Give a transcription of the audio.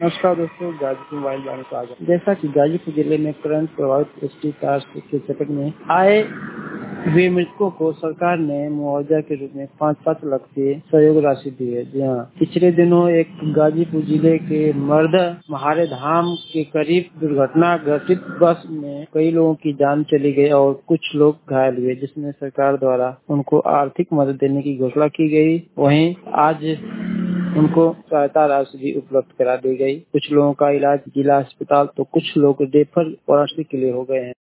नमस्कार दोस्तों, गाजीपुर मोबाइल वालों को स्वागत। जैसा कि गाजीपुर जिले में करंट प्रभावित एसटी तार के चपेट में आए हुए मृतकों को सरकार ने मुआवजा के रूप में 5-5 लाख की सहयोग राशि दी है। जी हाँ, पिछले दिनों एक गाजीपुर जिले के मर्दा महारे धाम के करीब दुर्घटना घटित बस में कई लोगों की जान चली गई और कुछ लोग घायल हुए, जिसमें सरकार द्वारा उनको आर्थिक मदद देने की घोषणा की गई। वहीं आज उनको सहायता राशि भी उपलब्ध करा दी गई। कुछ लोगों का इलाज जिला अस्पताल तो कुछ लोग रेफर वाराणसी के लिए हो गए हैं।